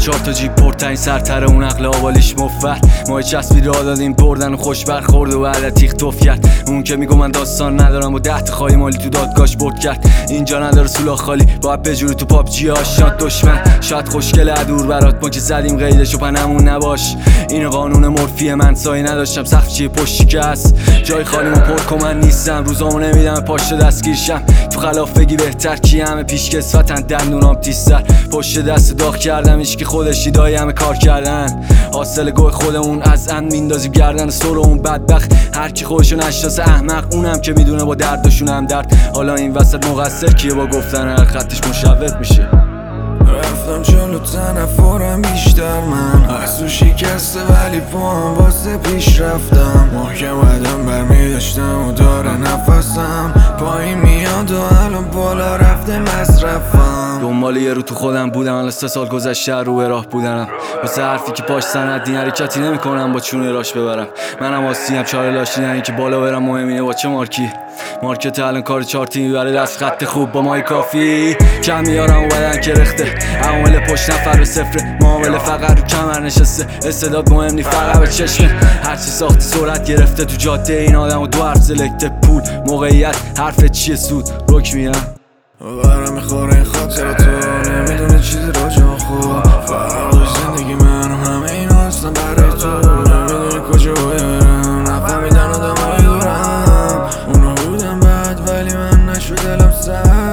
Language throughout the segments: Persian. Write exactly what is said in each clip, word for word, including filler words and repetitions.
چهار تا جیب پرتن سرتر اون عقل آوالیش مفر ما چسبی را دادیم بردن و خوش برخورد و بعد تیغ توف کرد. اون که میگو من داستان ندارم و ده تا خالی مالی تو دادگاش برد کرد. اینجا نداره سولاخ خالی باید بجوری تو پابجی آشنات دشمن. شاید خوشگل ادور برات ما که زدیم قیدش و پنمون نباش. این قانون مورفی من سایه نداشتم سخت چیه پشتی که هست جای خالیمو پر کن من نیستم روزامو نمیدم پاشت دستگیرشم تو خلاف بگی بهتر کی همه پیش کسفتن دندونام تیزتر پشت دست داغ کردم ایش که خودشی دایی همه کار کردن حاصل گوه خودمون از ان میندازیم گردن سر اون بدبخت هر کی خودشو نشناسه احمق اونم که میدونه با دردشون هم درد. حالا این وسط مقصر کیه با گفتن هر خطش مشوق میشه. رفتم جلو تنفرم بیشتر من از تو شکسته ولی پاهم واسه پیش رفتم محکم قدم برمی داشتم و داره نفسم پایین میاد و الان بالا رفته مصرفم. دنبال یه رو تو خودم بودم الان سه سال گذشته رو به راه بودنم واسه حرفی که پاش سند دین حرکتی نمی کنم با چونه راش ببرم. منم واسیم چاره لاشی نه که بالا برم مهمینه با چه مارکی مارکت الان کار چهار تیمی برای دست خط خوب با مای کافی کم میارم و بدن کرخته عوامل پشت نفر به صفره معامله فقط رو کمر نشسته استعداد مهم نی فقط به چشمه هرچی ساخت سرعت گرفته تو جاده این آدم و دو حرف سلکت پول موقعیت حرفت چیه سود رک میرم برم میخوره این خاطر تو نمیدونه چیزی راجع خوب فقط زندگی من همه این هستم برای تو نمیدونی کجا برم نفهمیدن آدم های دورم اونا بودم بعد ولی من نشد دلم سر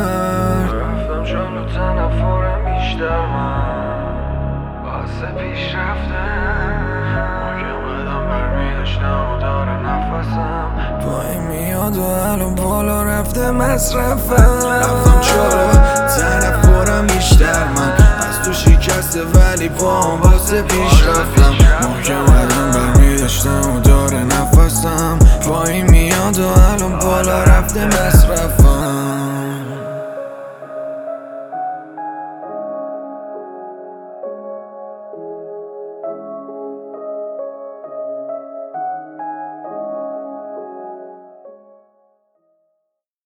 رفتم جلو تنفرم بیشتر من واسه پیش رفتم محکم قدم برمی داشتم و داره نفسم پایین میاد و الان بالا رفته مصرفم. رفتم جلو تنفرم بیشتر من از تو شکسته ولی پاهم واسه پیش رفتم